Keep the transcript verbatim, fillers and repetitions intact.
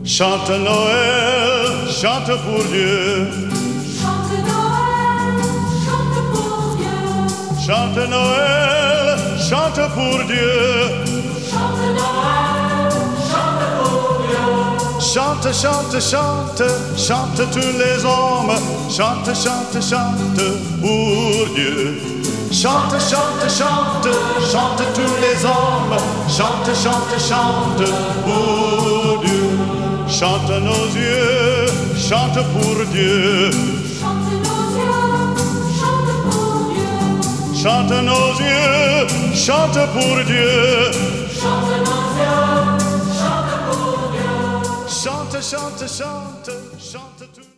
Chante Noël, chante pour Dieu. Chante Noël, chante pour Dieu. Chante Noël, chante pour Dieu. Chante Noël, chante pour Dieu. Chante, chante, chante, chante tous les hommes. Chante, chante, chante pour Dieu. Chante, chante, chante, chante tous les hommes. Chante, chante, chante pour Dieu. Chante nos yeux, chante pour Dieu. Chante nos yeux, chante pour Dieu. Chante nos yeux, chante pour Dieu. Chante nos yeux, chante pour Dieu. Chante, chante, chante, chante tout.